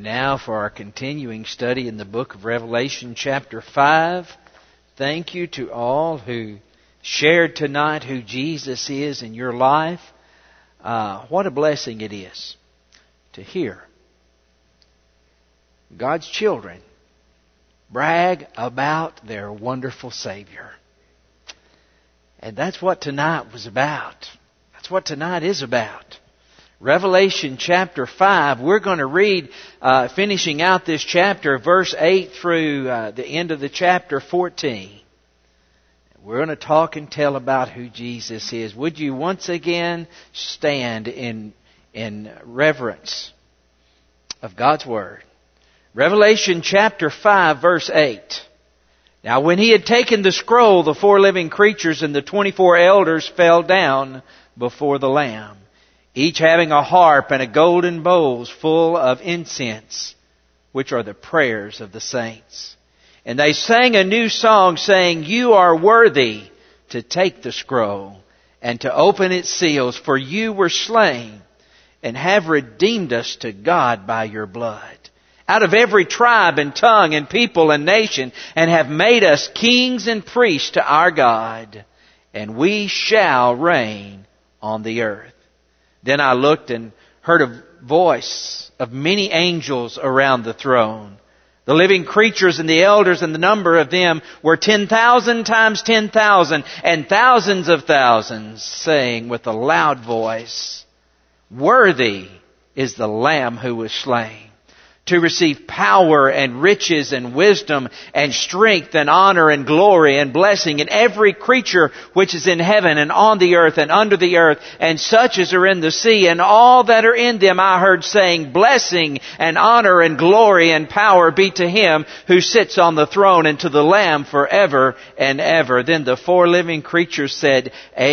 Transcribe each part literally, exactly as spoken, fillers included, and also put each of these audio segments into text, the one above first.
Now for our continuing study in the book of Revelation chapter five. Thank you to all who shared tonight who Jesus is in your life. Uh, what a blessing it is to hear God's children brag about their wonderful Savior. And that's what tonight was about. That's what tonight is about. Revelation chapter five, we're going to read, uh, finishing out this chapter, verse eight through uh, the end of the chapter fourteen. We're going to talk and tell about who Jesus is. Would you once again stand in, in reverence of God's Word? Revelation chapter five, verse eight. Now when he had taken the scroll, the four living creatures and the twenty-four elders fell down before the Lamb, each having a harp and a golden bowls full of incense, which are the prayers of the saints. And they sang a new song, saying, "You are worthy to take the scroll and to open its seals, for you were slain and have redeemed us to God by your blood, out of every tribe and tongue and people and nation, and have made us kings and priests to our God, and we shall reign on the earth." Then I looked and heard a voice of many angels around the throne, the living creatures and the elders, and the number of them were ten thousand times ten thousand, and thousands of thousands, saying with a loud voice, "Worthy is the Lamb who was slain to receive power and riches and wisdom and strength and honor and glory and blessing, and every creature which is in heaven and on the earth and under the earth, and such as are in the sea, and all that are in them, I heard saying, Blessing and honor and glory and power be to Him who sits on the throne and to the Lamb forever and ever." Then the four living creatures said,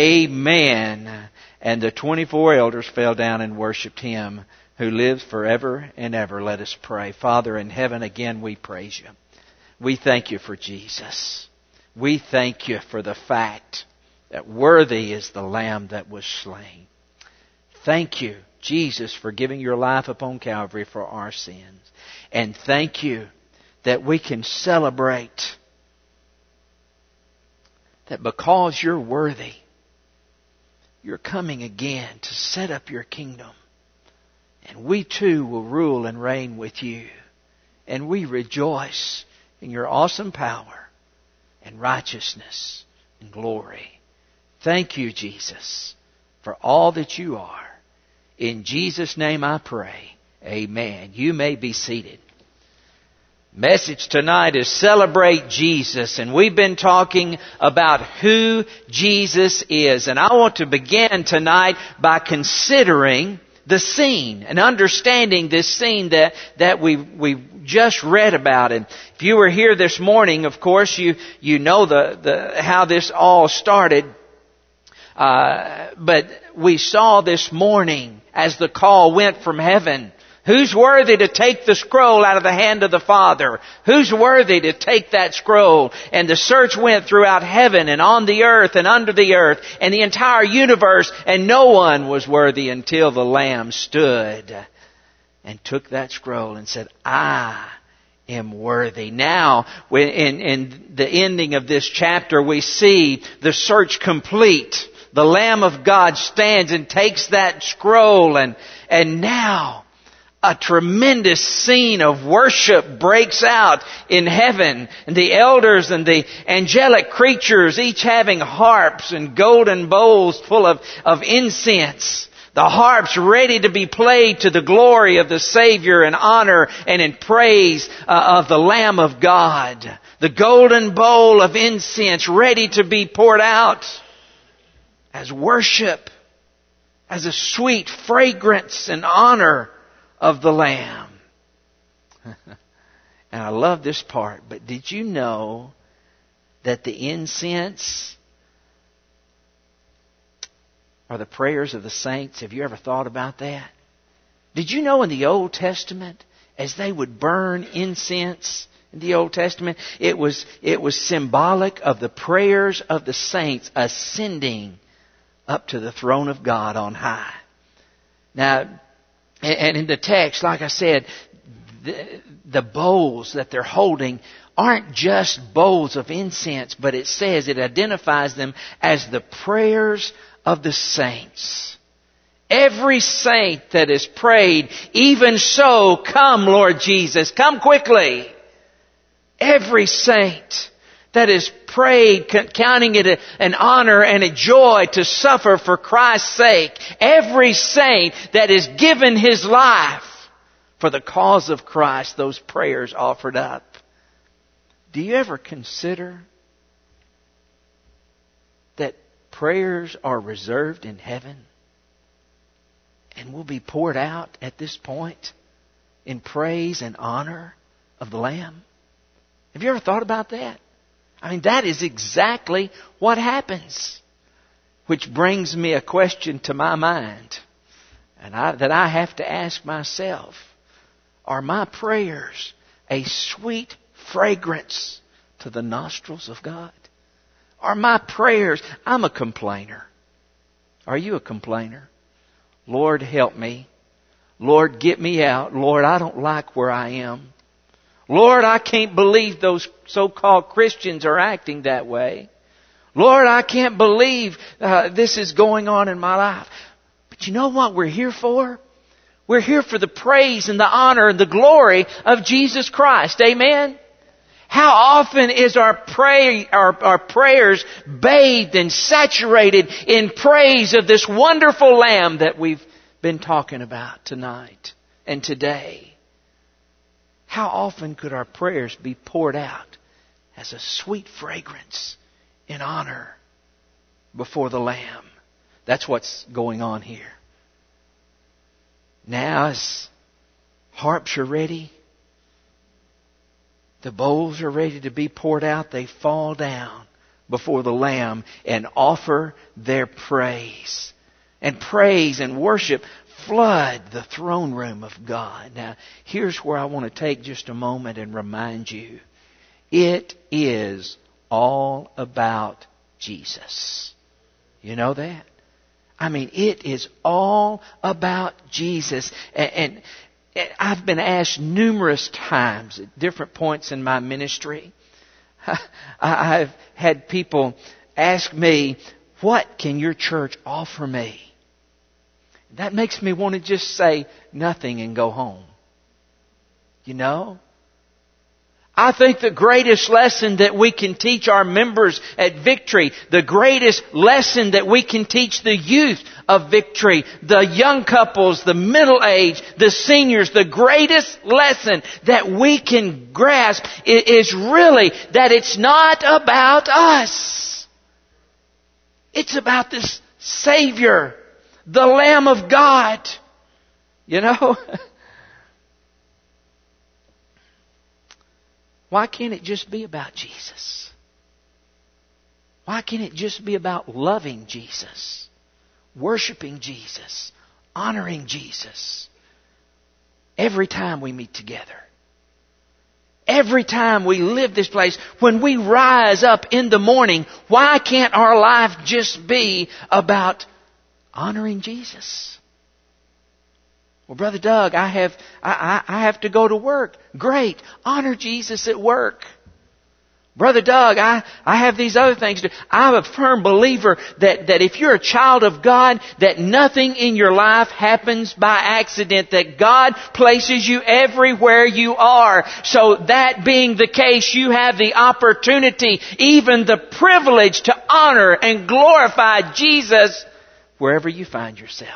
"Amen." And the twenty-four elders fell down and worshipped Him who lives forever and ever. Let us pray. Father in heaven, again we praise You. We thank You for Jesus. We thank You for the fact that worthy is the Lamb that was slain. Thank You, Jesus, for giving Your life upon Calvary for our sins. And thank You that we can celebrate that because You're worthy, You're coming again to set up Your kingdom. And we too will rule and reign with You. And we rejoice in Your awesome power and righteousness and glory. Thank You, Jesus, for all that You are. In Jesus' name I pray. Amen. You may be seated. Message tonight is Celebrate Jesus. And we've been talking about who Jesus is. And I want to begin tonight by considering the scene and understanding this scene that, that we we just read about. And if you were here this morning, of course, you, you know the, the, how this all started. Uh, but we saw this morning as the call went from heaven, who's worthy to take the scroll out of the hand of the Father? Who's worthy to take that scroll? And the search went throughout heaven and on the earth and under the earth and the entire universe, and no one was worthy until the Lamb stood and took that scroll and said, "I am worthy." Now, when in, in the ending of this chapter, we see the search complete. The Lamb of God stands and takes that scroll, and and now a tremendous scene of worship breaks out in heaven. And the elders and the angelic creatures, each having harps and golden bowls full of, of incense. The harps ready to be played to the glory of the Savior and honor and in praise uh, of the Lamb of God. The golden bowl of incense ready to be poured out as worship, as a sweet fragrance and honor of the Lamb. And I love this part. But did you know that the incense are the prayers of the saints? Have you ever thought about that? Did you know in the Old Testament, as they would burn incense in the Old Testament, it was it was symbolic of the prayers of the saints ascending up to the throne of God on high. Now, and in the text, like I said, the, the bowls that they're holding aren't just bowls of incense, but it says, it identifies them as the prayers of the saints. Every saint that has prayed, even so, come Lord Jesus, come quickly. Every saint that has prayed, counting it an honor and a joy to suffer for Christ's sake. Every saint that has given his life for the cause of Christ, those prayers offered up. Do you ever consider that prayers are reserved in heaven and will be poured out at this point in praise and honor of the Lamb? Have you ever thought about that? I mean, that is exactly what happens. Which brings me a question to my mind, and I, that I have to ask myself. Are my prayers a sweet fragrance to the nostrils of God? Are my prayers... I'm a complainer. Are you a complainer? Lord, help me. Lord, get me out. Lord, I don't like where I am. Lord, I can't believe those so-called Christians are acting that way. Lord, I can't believe uh, this is going on in my life. But you know what we're here for? We're here for the praise and the honor and the glory of Jesus Christ. Amen? How often is our, pray, our, our prayers bathed and saturated in praise of this wonderful Lamb that we've been talking about tonight and today? How often could our prayers be poured out as a sweet fragrance in honor before the Lamb? That's what's going on here. Now, as harps are ready, the bowls are ready to be poured out, they fall down before the Lamb and offer their praise. And praise and worship flood the throne room of God. Now, here's where I want to take just a moment and remind you. It is all about Jesus. You know that? I mean, it is all about Jesus. And, and I've been asked numerous times at different points in my ministry. I've had people ask me, what can your church offer me? That makes me want to just say nothing and go home. You know? I think the greatest lesson that we can teach our members at Victory, the greatest lesson that we can teach the youth of Victory, the young couples, the middle-aged, the seniors, the greatest lesson that we can grasp is really that it's not about us. It's about this Savior, the Lamb of God. You know? Why can't it just be about Jesus? Why can't it just be about loving Jesus, worshiping Jesus, honoring Jesus every time we meet together? Every time we live this place, when we rise up in the morning, why can't our life just be about honoring Jesus? Well, Brother Doug, I have I, I, I have to go to work. Great. Honor Jesus at work. Brother Doug, I, I have these other things to do. I'm a firm believer that, that if you're a child of God, that nothing in your life happens by accident, that God places you everywhere you are. So that being the case, you have the opportunity, even the privilege to honor and glorify Jesus wherever you find yourself.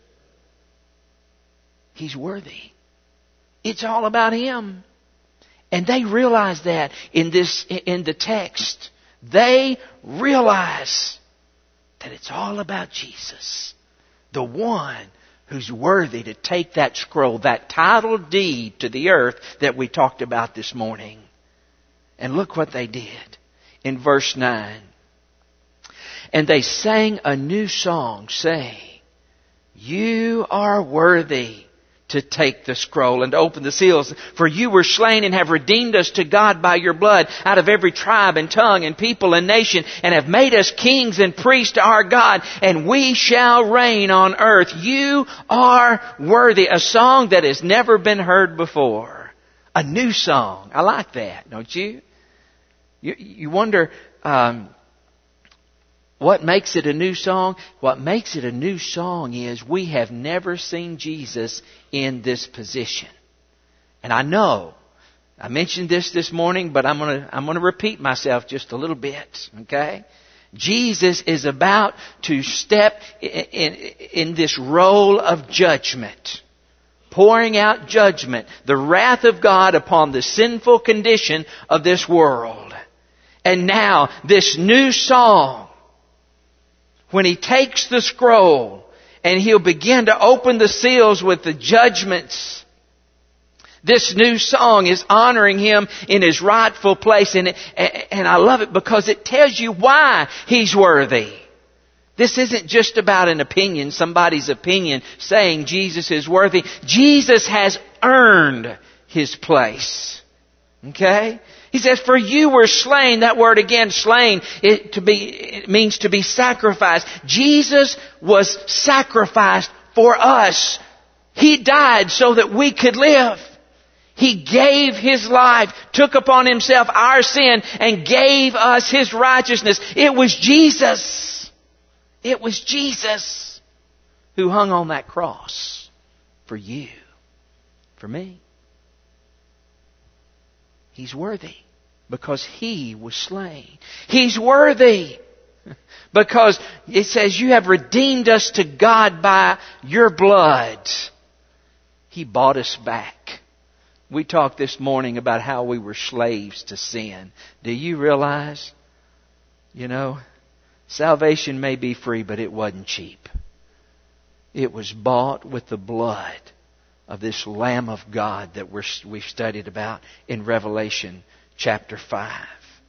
He's worthy. It's all about Him. And they realize that in this, in the text. They realize that it's all about Jesus. The one who's worthy to take that scroll, that title deed to the earth that we talked about this morning. And look what they did in verse nine. And they sang a new song, saying, "You are worthy to take the scroll and to open the seals. For you were slain and have redeemed us to God by your blood out of every tribe and tongue and people and nation, and have made us kings and priests to our God, and we shall reign on earth. You are worthy." A song that has never been heard before. A new song. I like that, don't you? You, you wonder um, what makes it a new song? What makes it a new song is we have never seen Jesus in this position. And I know, I mentioned this this morning, but I'm going to I'm going to repeat myself just a little bit, okay? Jesus is about to step in, in, in this role of judgment. Pouring out judgment, the wrath of God upon the sinful condition of this world. And now, this new song, when He takes the scroll and He'll begin to open the seals with the judgments, this new song is honoring Him in His rightful place. And, and I love it because it tells you why He's worthy. This isn't just about an opinion, somebody's opinion saying Jesus is worthy. Jesus has earned His place. Okay? He says, for you were slain. That word again, slain, it, to be, it means to be sacrificed. Jesus was sacrificed for us. He died so that we could live. He gave His life, took upon Himself our sin, and gave us His righteousness. It was Jesus. It was Jesus who hung on that cross for you, for me. He's worthy because He was slain. He's worthy because it says you have redeemed us to God by your blood. He bought us back. We talked this morning about how we were slaves to sin. Do you realize, you know, salvation may be free, but it wasn't cheap. It was bought with the blood of this Lamb of God that we're, we've studied about in Revelation chapter five.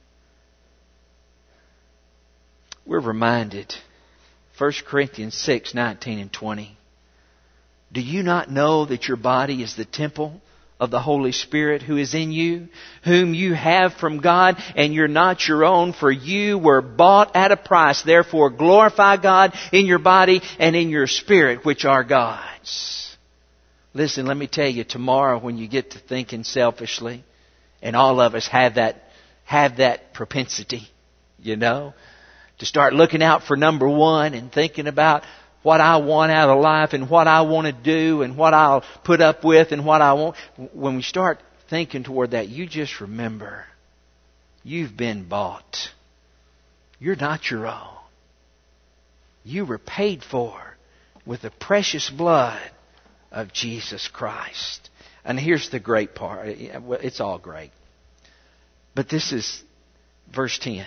We're reminded, First Corinthians six, nineteen and twenty. Do you not know that your body is the temple of the Holy Spirit who is in you, whom you have from God, and you're not your own, for you were bought at a price. Therefore glorify God in your body and in your spirit, which are God's. Listen, let me tell you, tomorrow when you get to thinking selfishly, and all of us have that, have that propensity, you know, to start looking out for number one and thinking about what I want out of life and what I want to do and what I'll put up with and what I want. When we start thinking toward that, you just remember, you've been bought. You're not your own. You were paid for with the precious blood of Jesus Christ. And here's the great part. It's all great. But this is verse ten.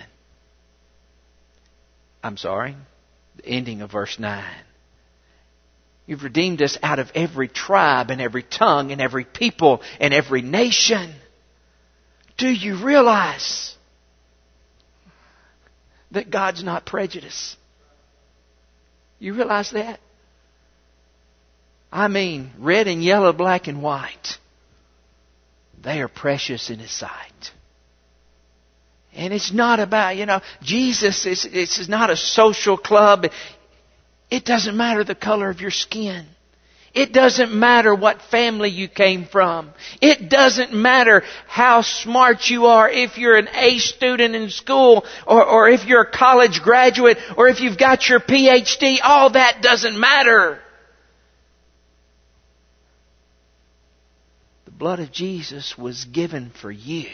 I'm sorry. The ending of verse nine. You've redeemed us out of every tribe and every tongue and every people and every nation. Do you realize that God's not prejudiced? You realize that? I mean, red and yellow, black and white. They are precious in His sight. And it's not about, you know, Jesus is, it's not a social club. It doesn't matter the color of your skin. It doesn't matter what family you came from. It doesn't matter how smart you are, if you're an A student in school, or, or if you're a college graduate, or if you've got your P H D. All that doesn't matter. The blood of Jesus was given for you.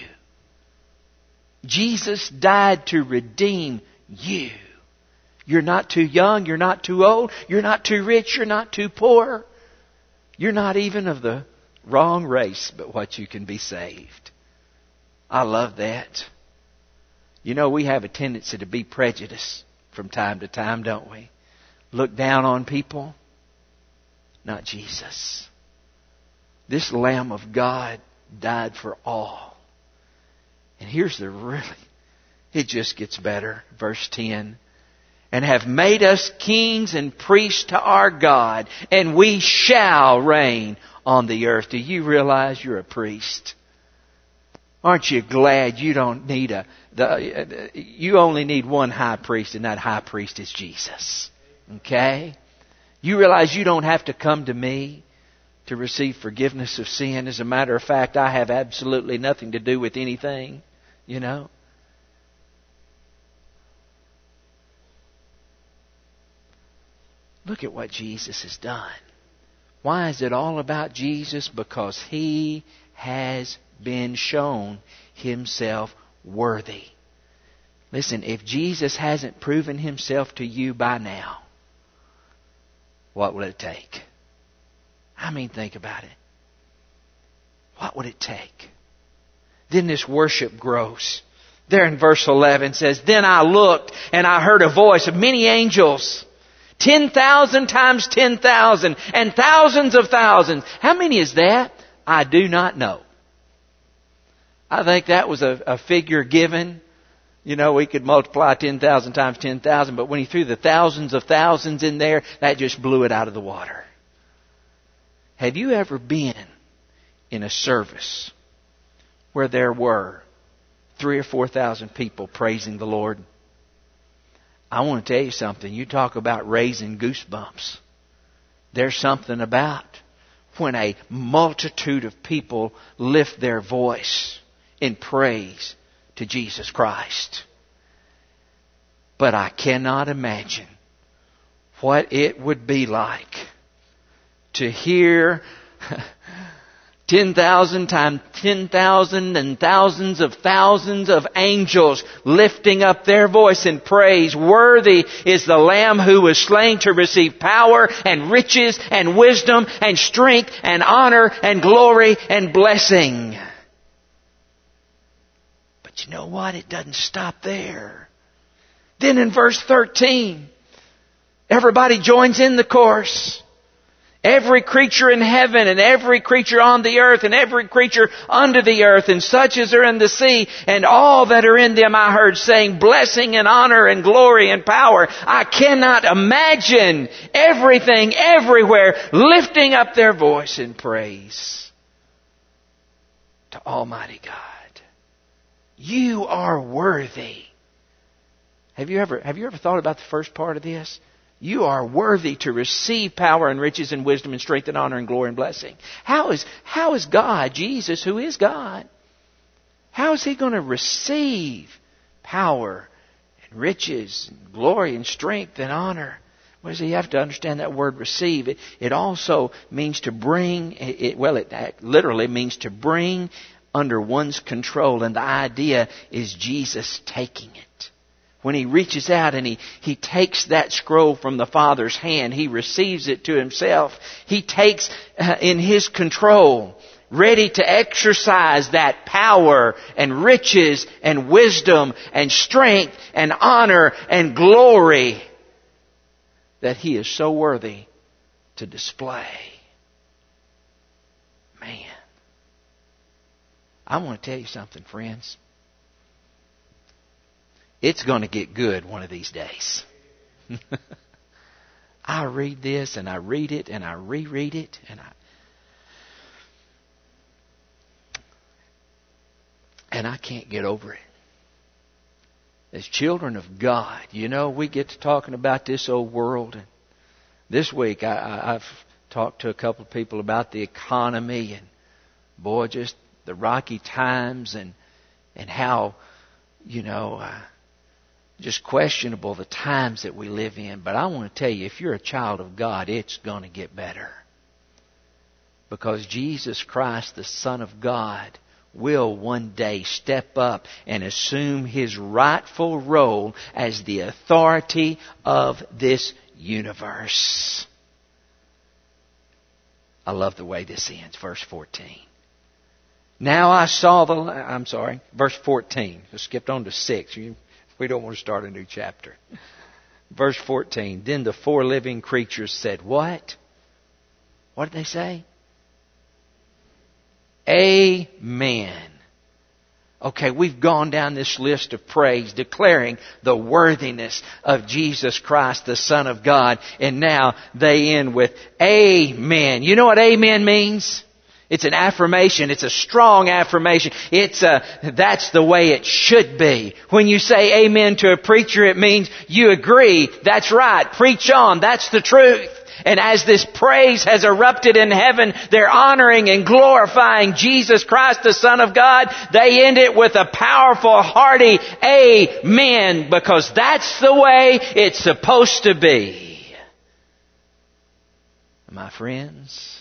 Jesus died to redeem you. You're not too young, you're not too old, you're not too rich, you're not too poor. You're not even of the wrong race, but what you can be saved. I love that. You know, we have a tendency to be prejudiced from time to time, don't we? Look down on people. Not Jesus. This Lamb of God died for all. And here's the really, it just gets better. Verse ten. And have made us kings and priests to our God, and we shall reign on the earth. Do you realize you're a priest? Aren't you glad you don't need a, the, you only need one high priest, and that high priest is Jesus. Okay? You realize you don't have to come to me to receive forgiveness of sin. As a matter of fact, I have absolutely nothing to do with anything, you know. Look at what Jesus has done. Why is it all about Jesus? Because He has been shown Himself worthy. Listen, if Jesus hasn't proven Himself to you by now, what will it take? I mean, think about it. What would it take? Then this worship grows. There in verse eleven says, Then I looked and I heard a voice of many angels, ten thousand times ten thousand, and thousands of thousands. How many is that? I do not know. I think that was a, a figure given. You know, we could multiply ten thousand times ten thousand, but when he threw the thousands of thousands in there, that just blew it out of the water. Have you ever been in a service where there were three or four thousand people praising the Lord? I want to tell you something. You talk about raising goosebumps. There's something about when a multitude of people lift their voice in praise to Jesus Christ. But I cannot imagine what it would be like to hear ten thousand times ten thousand and thousands of thousands of angels lifting up their voice in praise. Worthy is the Lamb who was slain to receive power and riches and wisdom and strength and honor and glory and blessing. But you know what? It doesn't stop there. Then in verse thirteen, everybody joins in the chorus. Every creature in heaven and every creature on the earth and every creature under the earth and such as are in the sea and all that are in them I heard saying, blessing and honor and glory and power. I cannot imagine everything everywhere lifting up their voice in praise to Almighty God. You are worthy. Have you ever, have you ever thought about the first part of this? You are worthy to receive power and riches and wisdom and strength and honor and glory and blessing. How is, how is God, Jesus, who is God, how is He going to receive power and riches and glory and strength and honor? Well, so you have to understand that word receive. It, it also means to bring, it, well, it literally means to bring under one's control. And the idea is Jesus taking it. When He reaches out and he, he takes that scroll from the Father's hand, He receives it to Himself. He takes uh, in His control, ready to exercise that power and riches and wisdom and strength and honor and glory that He is so worthy to display. Man, I want to tell you something, friends. It's going to get good one of these days. I read this and I read it and I reread it and I and I can't get over it. As children of God, you know, we get to talking about this old world. And this week I, I, I've talked to a couple of people about the economy and boy, just the rocky times and and how, you know, uh, just questionable the times that we live in. But I want to tell you, if you're a child of God, it's going to get better. Because Jesus Christ, the Son of God, will one day step up and assume His rightful role as the authority of this universe. I love the way this ends. Verse fourteen. Now I saw the... I'm sorry. Verse fourteen. I skipped on to six. You, we don't want to start a new chapter. Verse fourteen. Then the four living creatures said, what? What did they say? Amen. Okay, we've gone down this list of praise, declaring the worthiness of Jesus Christ, the Son of God. And now they end with Amen. You know what amen means? It's an affirmation. It's a strong affirmation. It's a, that's the way it should be. When you say amen to a preacher, it means you agree. That's right. Preach on. That's the truth. And as this praise has erupted in heaven, they're honoring and glorifying Jesus Christ, the Son of God. They end it with a powerful, hearty amen, because that's the way it's supposed to be. My friends,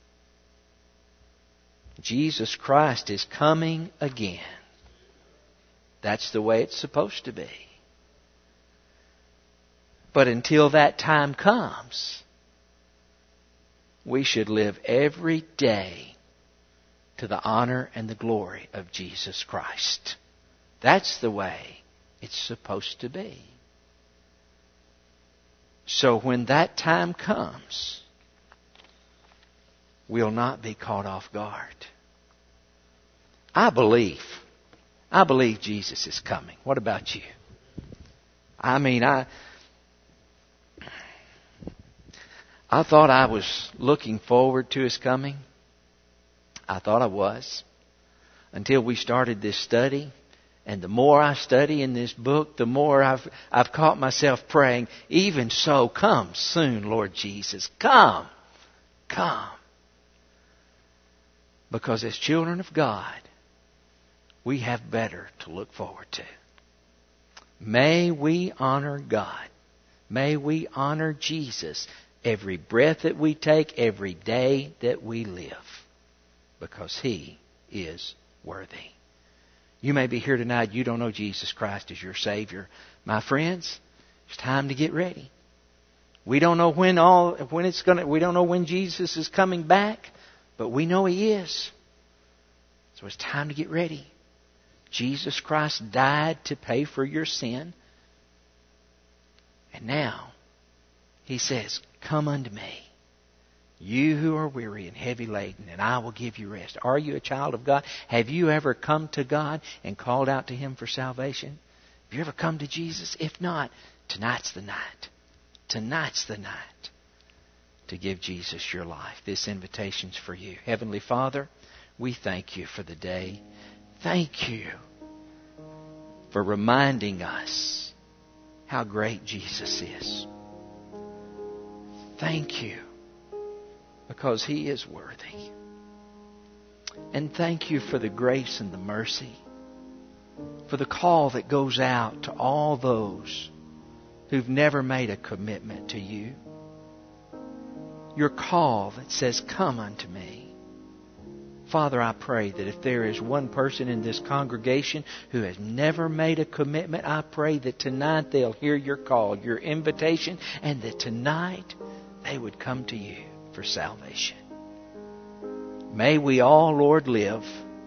Jesus Christ is coming again. That's the way it's supposed to be. But until that time comes, we should live every day to the honor and the glory of Jesus Christ. That's the way it's supposed to be. So when that time comes, we'll not be caught off guard. I believe, I believe Jesus is coming. What about you? I mean, I... I thought I was looking forward to His coming. I thought I was. Until we started this study. And the more I study in this book, the more I've, I've caught myself praying, even so, come soon, Lord Jesus. Come. Come. Because as children of God, we have better to look forward to. May we honor God. May we honor Jesus every breath that we take, every day that we live, because He is worthy. You may be here tonight, you don't know Jesus Christ as your Savior. My friends, it's time to get ready. We don't know when all when it's gonna we don't know when Jesus is coming back, but we know He is. So it's time to get ready. Jesus Christ died to pay for your sin. And now He says, come unto me, you who are weary and heavy laden, and I will give you rest. Are you a child of God? Have you ever come to God and called out to Him for salvation? Have you ever come to Jesus? If not, tonight's the night. Tonight's the night to give Jesus your life. This invitation's for you. Heavenly Father, we thank You for the day. Thank You for reminding us how great Jesus is. Thank You because He is worthy. And thank You for the grace and the mercy, for the call that goes out to all those who've never made a commitment to You. Your call that says, come unto me. Father, I pray that if there is one person in this congregation who has never made a commitment, I pray that tonight they'll hear Your call, Your invitation, and that tonight they would come to You for salvation. May we all, Lord, live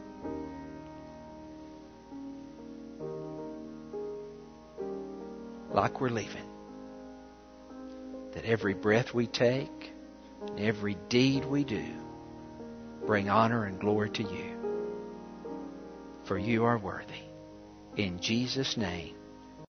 like we're leaving. That every breath we take, and every deed we do, bring honor and glory to You. For You are worthy. In Jesus' name,